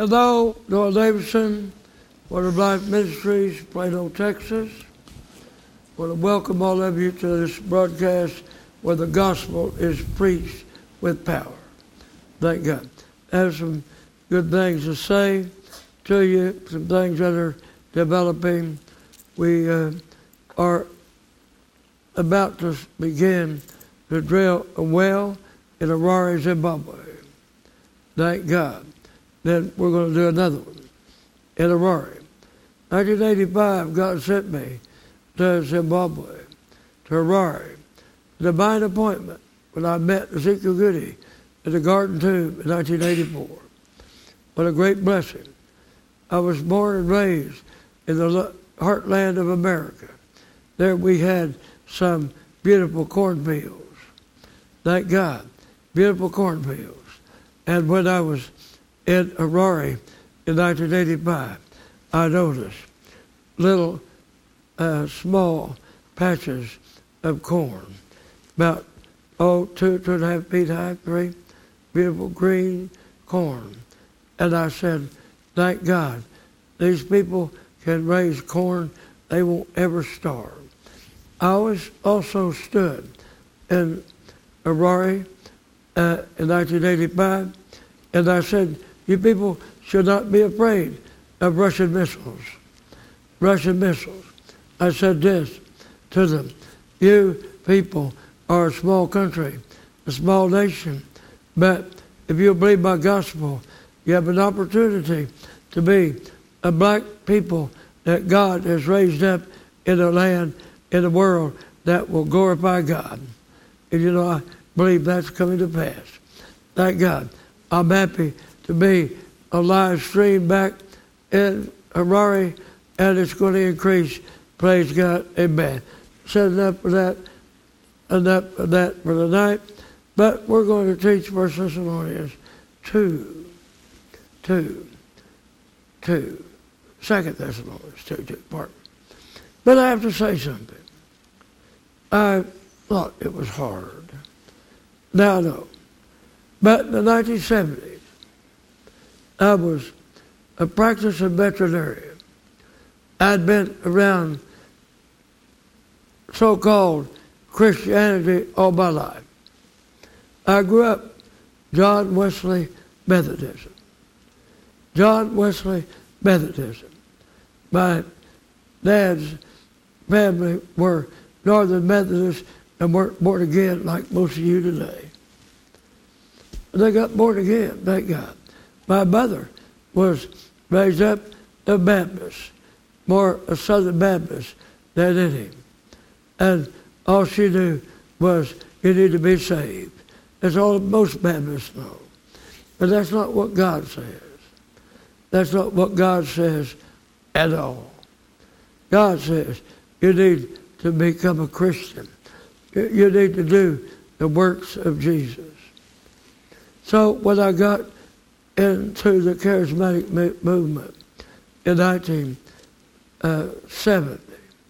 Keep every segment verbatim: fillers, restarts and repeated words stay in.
Hello, Noah Davidson, Word of Life Ministries, Plano, Texas. I want to welcome all of you to this broadcast where the gospel is preached with power. Thank God. I have some good things to say to you, some things that are developing. We uh, are about to begin to drill a well in Harare, Zimbabwe. Thank God. Then we're going to do another one in Harare. nineteen eighty-five, God sent me to Zimbabwe, to Harare. Divine appointment when I met Ezekiel Goody at the Garden Tomb in nineteen eighty-four. What a great blessing. I was born and raised in the heartland of America. There we had some beautiful cornfields. Thank God, beautiful cornfields. And when I was in Harare in nineteen eighty-five, I noticed little uh, small patches of corn, about oh, two, two and a half feet high, three, beautiful green corn. And I said, thank God, these people can raise corn, they won't ever starve. I always also stood in Harare uh, in nineteen eighty-five, and I said, you people should not be afraid of Russian missiles. Russian missiles. I said this to them, you people are a small country, a small nation, but if you believe my gospel, you have an opportunity to be a black people that God has raised up in a land, in a world that will glorify God. And you know, I believe that's coming to pass. Thank God. I'm happy to be a live stream back in Harare, and it's going to increase. Praise God. Amen. Set enough for that, enough for that for tonight. But we're going to teach First Thessalonians two, two, two, Second Thessalonians two, two, pardon. But I have to say something. I thought it was hard. Now I know. But in the nineteen seventies, I was a practicing veterinarian. I'd been around so-called Christianity all my life. I grew up John Wesley Methodism. John Wesley Methodism. My dad's family were Northern Methodists and weren't born again like most of you today. They got born again, thank God. My mother was raised up a Baptist, more a Southern Baptist than any. And all she knew was you need to be saved. That's all most Baptists know. But that's not what God says. That's not what God says at all. God says you need to become a Christian. You need to do the works of Jesus. So when I got into the charismatic movement in nineteen seventy,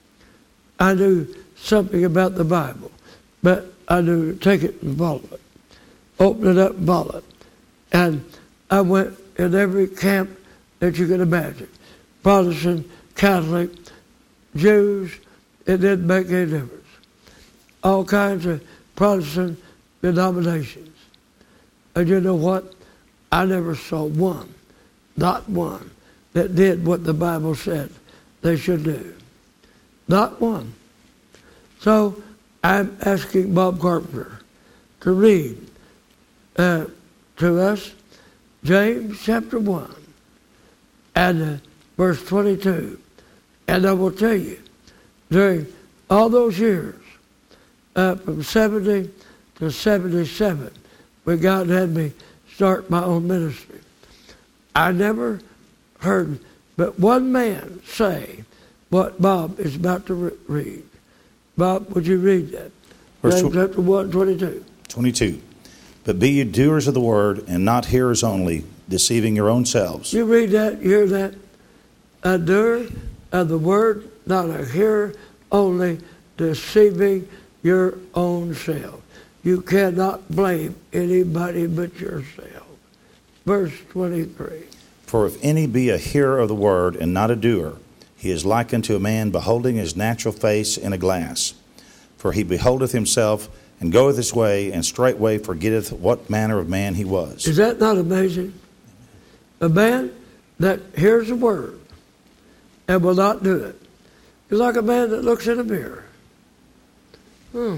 I knew something about the Bible, but I knew to take it and follow it, open it up and follow it. And I went in every camp that you can imagine, Protestant, Catholic, Jews, it didn't make any difference. All kinds of Protestant denominations. And you know what? I never saw one, not one, that did what the Bible said they should do. Not one. So I'm asking Bob Carpenter to read uh, to us James chapter one and uh, verse twenty-two. And I will tell you, during all those years, uh, from seventy to seventy-seven, when God had me start my own ministry, I never heard but one man say what Bob is about to re- read. Bob, would you read that? Verse James chapter one, twenty-two. twenty-two. But be ye doers of the word, and not hearers only, deceiving your own selves. You read that, you hear that? A doer of the word, not a hearer only, deceiving your own self. You cannot blame anybody but yourself. Verse twenty-three. For if any be a hearer of the word and not a doer, he is like unto a man beholding his natural face in a glass. For he beholdeth himself, and goeth his way, and straightway forgetteth what manner of man he was. Is that not amazing? A man that hears the word and will not do it is like a man that looks in a mirror. Hmm.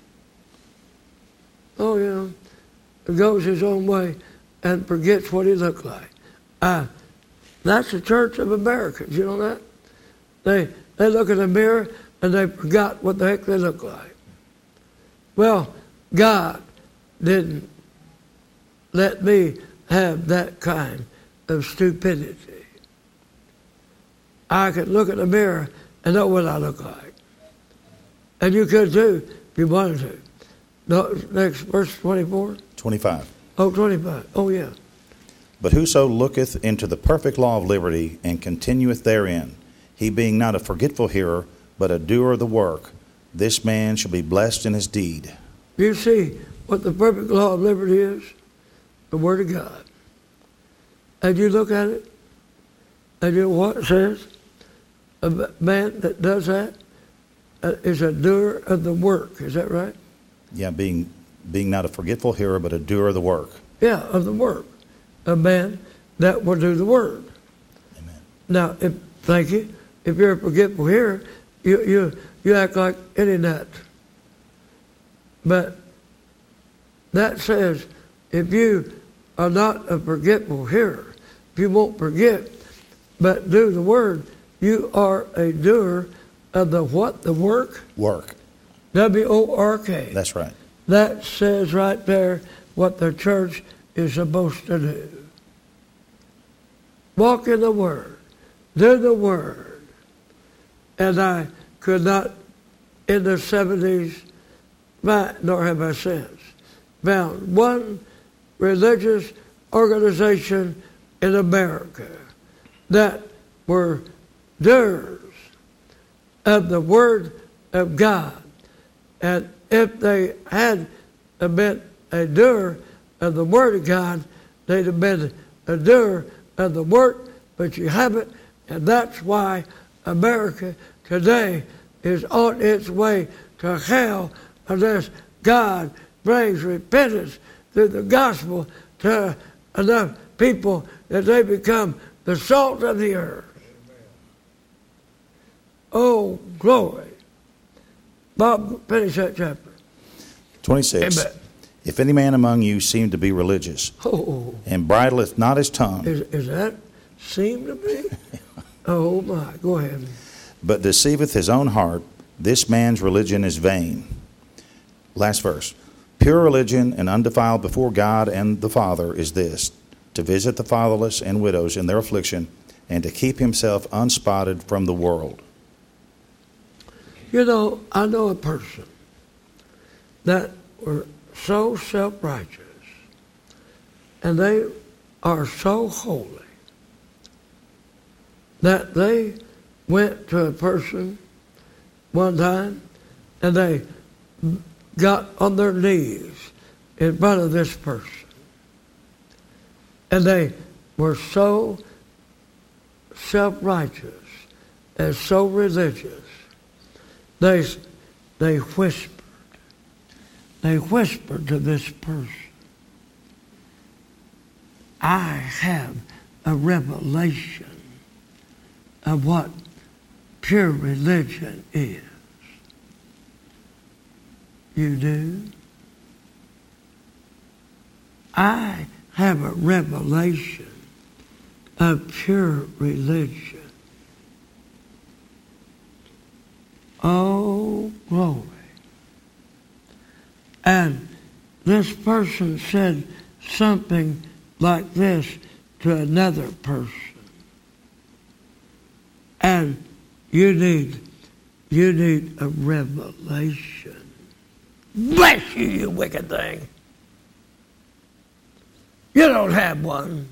Oh, yeah. Goes his own way and forgets what he looked like. Uh, that's the Church of Americans. You know that? They, they look in the mirror and they forgot what the heck they look like. Well, God didn't let me have that kind of stupidity. I could look in the mirror and know what I look like. And you could too, if you wanted to. No, next, verse twenty-four? twenty-five. Oh, twenty-five. Oh, yeah. But whoso looketh into the perfect law of liberty, and continueth therein, he being not a forgetful hearer, but a doer of the work, this man shall be blessed in his deed. You see what the perfect law of liberty is? The Word of God. And you look at it, and you know what it says? A man that does that uh, is a doer of the work. Is that right? Yeah, being being not a forgetful hearer, but a doer of the work. Yeah, of the work. A man that will do the word. Amen. Now, if, thank you. If you're a forgetful hearer, you, you, you act like any nut. But that says, if you are not a forgetful hearer, if you won't forget, but do the word, you are a doer of the what? The work? Work. W O R K. That's right. That says right there what the church is supposed to do. Walk in the Word. Do the Word. And I could not, in the seventies, nor have I since, found one religious organization in America that were doers of the Word of God. And if they had been a doer of the Word of God, they'd have been a doer of the work, but you haven't, and that's why America today is on its way to hell unless God brings repentance through the gospel to enough people that they become the salt of the earth. Oh, glory. Bob, finish that chapter. twenty-six. Amen. If any man among you seem to be religious, Oh, and bridleth not his tongue, is, is that seem to be? Oh, my. Go ahead. but deceiveth his own heart, this man's religion is vain. Last verse. Pure religion and undefiled before God and the Father is this, to visit the fatherless and widows in their affliction, and to keep himself unspotted from the world. You know, I know a person that were so self-righteous, and they are so holy, that they went to a person one time, and they got on their knees in front of this person. And they were so self-righteous and so religious. They, they whispered. They whispered to this person, I have a revelation of what pure religion is. You do? I have a revelation of pure religion. Oh, glory. And this person said something like this to another person. And you need, you need a revelation. Bless you, you wicked thing. You don't have one.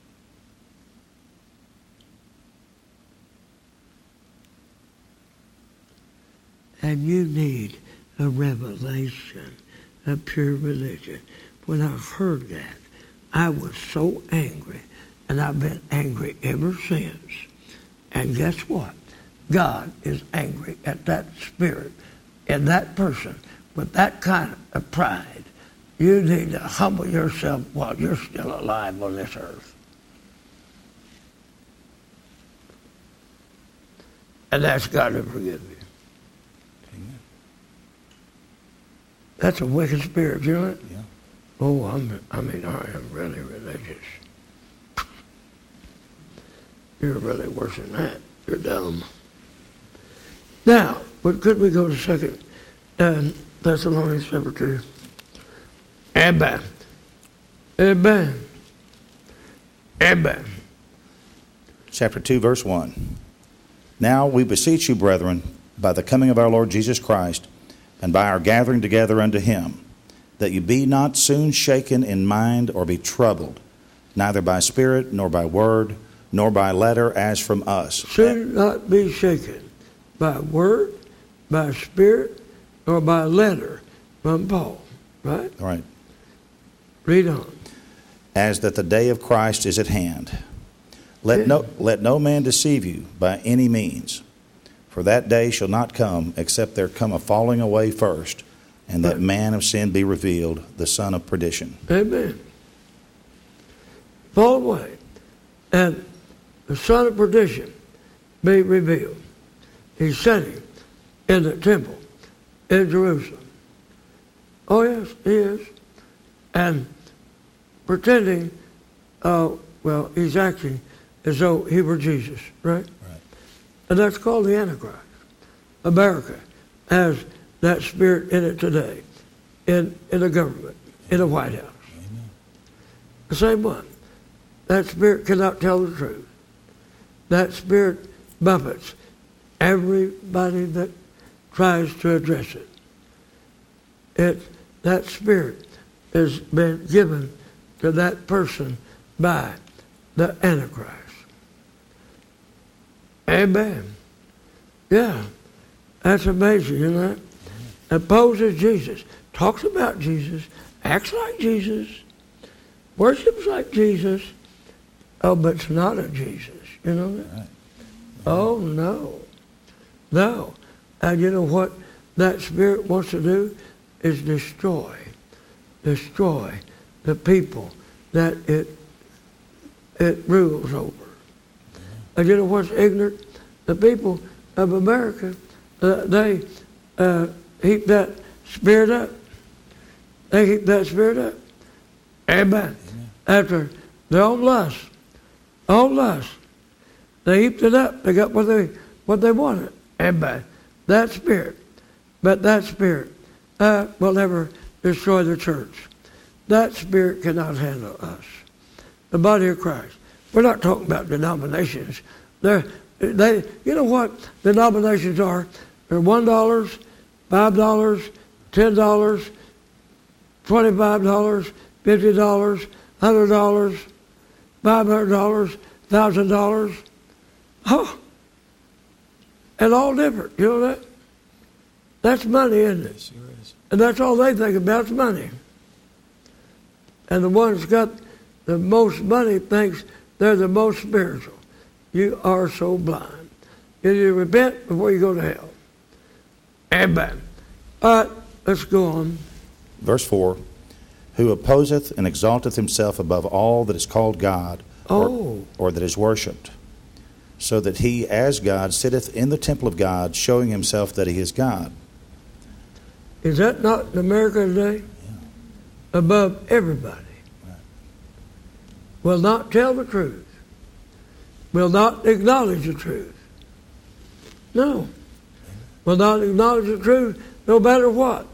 And you need a revelation of pure religion. When I heard that, I was so angry And I've been angry ever since. And guess what? God is angry at that spirit and that person with that kind of pride. You need to humble yourself while you're still alive on this earth. And ask God to forgive you. Amen. That's a wicked spirit, you know it? Yeah. Oh, I'm, I mean, I am really religious. You're really worse than that. You're dumb. Now, but could we go to Second uh, Thessalonians chapter two? Amen. Amen. Amen. Chapter two, verse one. Now we beseech you, brethren, by the coming of our Lord Jesus Christ, and by our gathering together unto him, that you be not soon shaken in mind or be troubled, neither by spirit, nor by word, nor by letter as from us. Should not be shaken by word, by spirit, nor by letter from Paul. Right? Right. Read on. As that the day of Christ is at hand. Let Yeah. no, let no man deceive you by any means. For that day shall not come, except there come a falling away first, and that Right. man of sin be revealed, the son of perdition. Amen. Fall away. And the son of perdition be revealed. He's sitting in the temple in Jerusalem. Oh, yes, he is. And pretending, uh, well, he's acting as though he were Jesus, right? Right. And that's called the Antichrist. America has that spirit in it today, in, in the government, in the White House. Amen. The same one. That spirit cannot tell the truth. That spirit buffets everybody that tries to address it. It that spirit has been given to that person by the Antichrist. Amen. Yeah. That's amazing, you know that? Opposes Jesus. Talks about Jesus. Acts like Jesus. Worships like Jesus. Oh, but it's not a Jesus. You know that? Right. Oh, no. No. And you know what that spirit wants to do? Is destroy. Destroy the people that it it rules over. And you know what's ignorant? The people of America, uh, they uh, heap that spirit up. They heap that spirit up. Amen. Amen. After their own lust, own lust, they heaped it up. They got what they what they wanted. Amen. That spirit, but that spirit uh, will never destroy the church. That spirit cannot handle us. The body of Christ. We're not talking about denominations. They're, they, you know what denominations are? They're one dollar, five dollars, ten dollars, twenty-five dollars, fifty dollars, one hundred dollars, five hundred dollars, one thousand dollars. Oh, and all different. You know that? That's money, isn't it? Yes, sure is. And that's all they think about is money. And the one that's got the most money thinks they're the most spiritual. You are so blind. You need to repent before you go to hell. Amen. All right, let's go on. Verse four. Who opposeth and exalteth himself above all that is called God, or, Oh. or that is worshipped, so that he as God sitteth in the temple of God, showing himself that he is God. Is that not in America today? Yeah. Above everybody. Right. Will not tell the truth. Will not acknowledge the truth. No. Will not acknowledge the truth no matter what.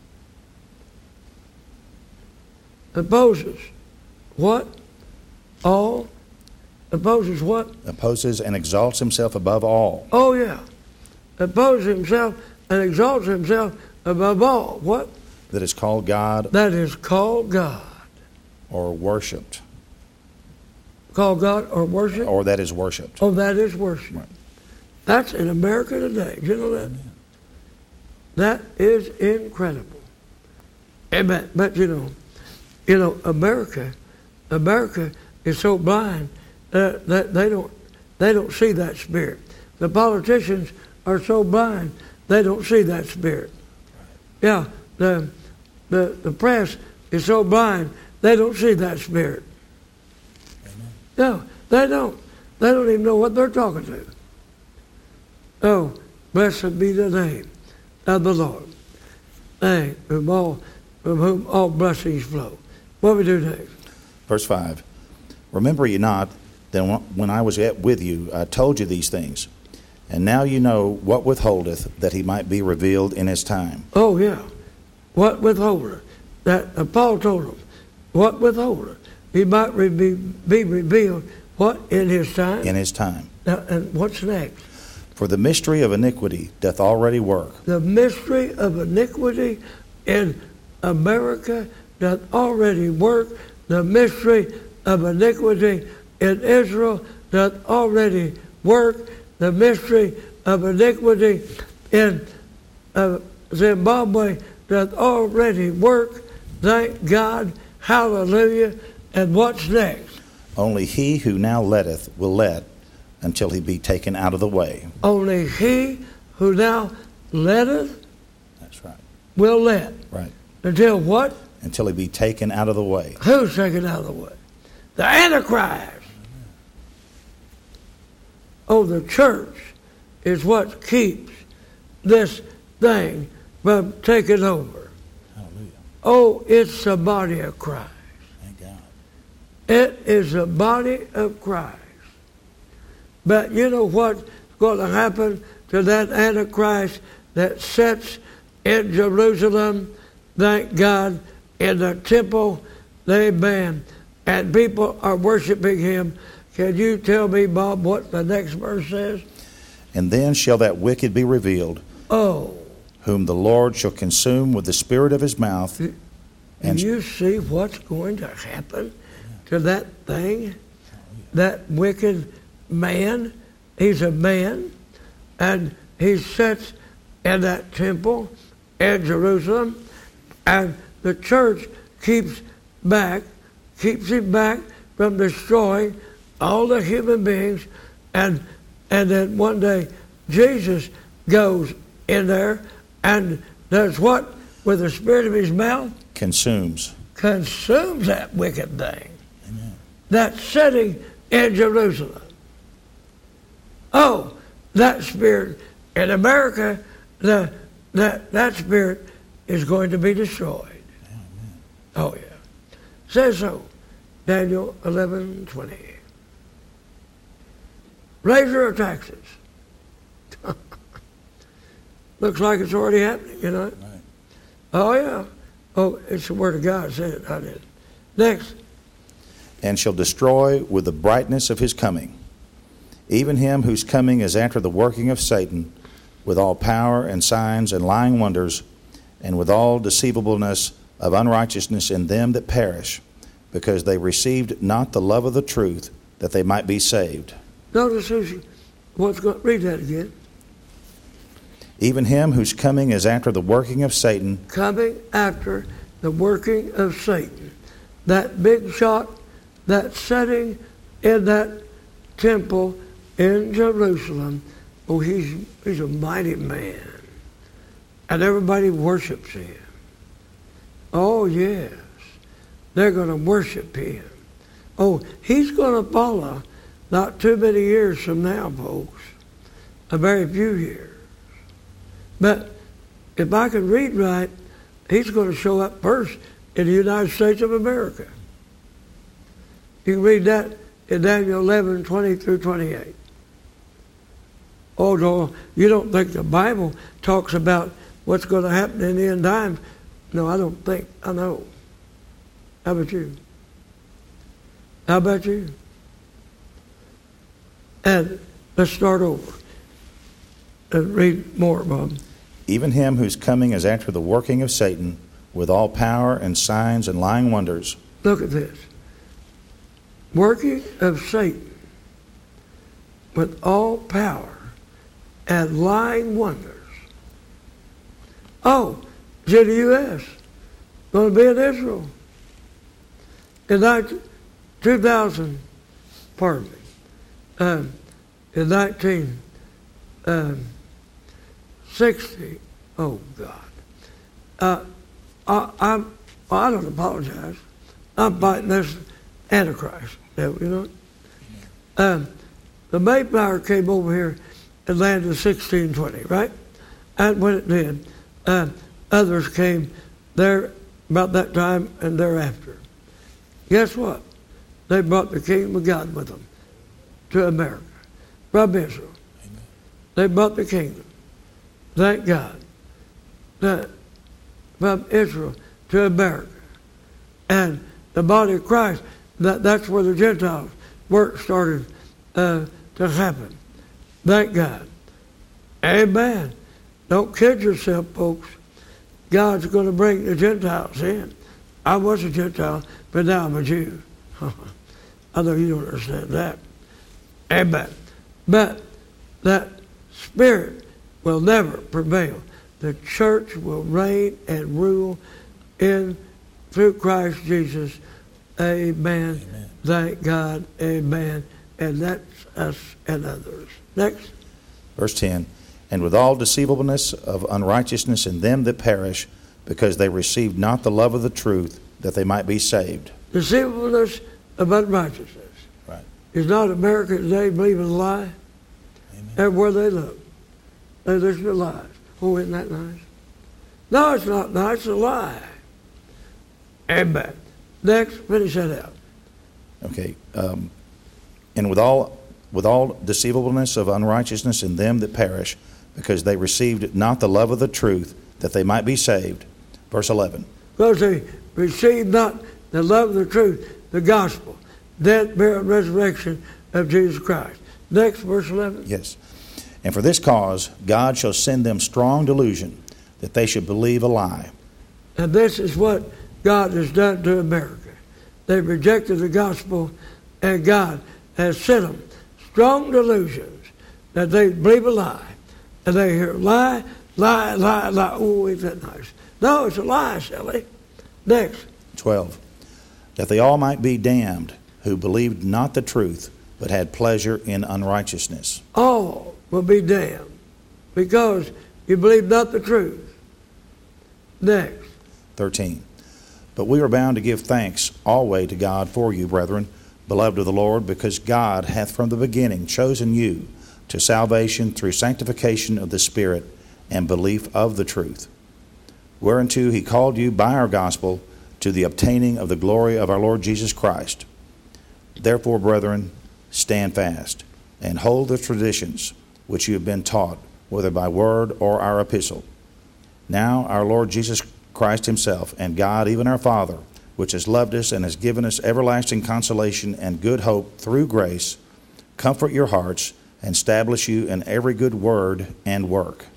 Opposes what? All? Opposes what? Opposes and exalts himself above all. Oh, yeah. Opposes himself and exalts himself above all. What? That is called God, That is called God. or worshipped, Called God or worship? or that is worshipped. Oh, that is worship. Right. That's in America today. Do you know that? That is incredible. Amen. But you know, you know, America, America is so blind that, that they don't they don't see that spirit. The politicians are so blind they don't see that spirit. Yeah, the the the press is so blind they don't see that spirit. Amen. No, they don't. They don't even know what they're talking to. Oh, blessed be the name of the Lord. Hey, from all from whom all blessings flow. What do we do next? Verse five. Remember ye not that when I was yet with you, I told you these things, and now you know what withholdeth, that he might be revealed in his time. Oh yeah, what withholdeth? That uh, Paul told him, what withholdeth? He might re- be, be revealed. What in his time? In his time. Now, and what's next? For the mystery of iniquity doth already work. The mystery of iniquity in America doth already work. The mystery of iniquity in Israel doth already work. The mystery of iniquity in uh, Zimbabwe doth already work. Thank God. Hallelujah. And what's next? Only he who now letteth will let until he be taken out of the way. Only he who now letteth That's right. will let. Right. Until what? Until he be taken out of the way. Who's taken out of the way? The Antichrist. Oh, the church is what keeps this thing from taking over. Hallelujah. Oh, it's the body of Christ. Thank God. It is the body of Christ. But you know what's going to happen to that Antichrist that sits in Jerusalem, thank God, in the temple, amen, and people are worshiping him. Can you tell me, Bob, what the next verse says? And then shall that wicked be revealed, Oh. whom the Lord shall consume with the spirit of his mouth. Do and you see what's going to happen to that thing? That wicked man, he's a man, and he sits in that temple in Jerusalem, and the church keeps back, keeps him back from destroying all the human beings, and and then one day Jesus goes in there and does what with the spirit of his mouth? Consumes. Consumes that wicked thing. Amen. That's sitting in Jerusalem. Oh, that spirit in America, the that that spirit is going to be destroyed. Amen. Oh yeah. Says so. Daniel eleven twenty. Raiser of taxes. Looks like it's already happening, you know. Right. Oh yeah. Oh, it's the word of God said it, I did. Next. And shall destroy with the brightness of his coming, even him whose coming is after the working of Satan, with all power and signs and lying wonders, and with all deceivableness of unrighteousness in them that perish, because they received not the love of the truth, that they might be saved. Notice who's, what's going, read that again. Even him whose coming is after the working of Satan. Coming after the working of Satan. That big shot, that setting in that temple in Jerusalem. Oh, he's he's a mighty man. And everybody worships him. Oh, yes. They're going to worship him. Oh, he's going to follow not too many years from now, folks. A very few years. But if I can read right, he's going to show up first in the United States of America. You can read that in Daniel eleven, twenty through twenty-eight. Oh, no, you don't think the Bible talks about what's going to happen in the end time? No, I don't think. I know. How about you? How about you? And let's start over and read more, Bob. Even him whose coming is after the working of Satan, with all power and signs and lying wonders. Look at this. Working of Satan with all power and lying wonders. Oh, it's in the U S Going to be in Israel. In two thousand pardon me, um, in nineteen sixty, oh God, uh, I, I'm, well, I don't apologize. I'm fighting this Antichrist, you know. Um, the Mayflower came over here and landed in sixteen twenty, right? And when it did, uh, others came there about that time and thereafter. Guess what? They brought the kingdom of God with them to America from Israel. Amen. They brought the kingdom, thank God, that from Israel to America. And the body of Christ, that, that's where the Gentiles work started uh, to happen. Thank God. Amen. Don't kid yourself, folks. God's going to bring the Gentiles in. I was a Gentile, but now I'm a Jew. I know you don't understand that. Amen. But that spirit will never prevail. The church will reign and rule in through Christ Jesus. Amen. Amen. Thank God. Amen. And that's us and others. Next. Verse ten. And with all deceivableness of unrighteousness in them that perish, because they received not the love of the truth, that they might be saved. Deceivableness of unrighteousness. Right. Is not America today believing a lie? Amen. Everywhere they look, they listen to lies. Oh, isn't that nice? No, it's not nice. It's a lie. Amen. Next, finish that out. Okay. Um, and with all with all deceivableness of unrighteousness in them that perish, because they received not the love of the truth, that they might be saved. Verse eleven. Because they received not the love of the truth, the gospel, death, burial, and resurrection of Jesus Christ. Next, verse eleven. Yes. And for this cause, God shall send them strong delusion, that they should believe a lie. And this is what God has done to America. They rejected the gospel, and God has sent them strong delusions that they believe a lie. And they hear lie, lie, lie, lie. Oh, isn't that nice? No, it's a lie, silly. Next. twelve. That they all might be damned, who believed not the truth, but had pleasure in unrighteousness. All will be damned, because you believe not the truth. Next. thirteen. But we are bound to give thanks always to God for you, brethren, beloved of the Lord, because God hath from the beginning chosen you to salvation through sanctification of the Spirit and belief of the truth, whereunto he called you by our gospel to the obtaining of the glory of our Lord Jesus Christ. Therefore, brethren, stand fast, and hold the traditions which you have been taught, whether by word or our epistle. Now our Lord Jesus Christ himself, and God, even our Father, which has loved us and has given us everlasting consolation and good hope through grace, comfort your hearts and establish you in every good word and work.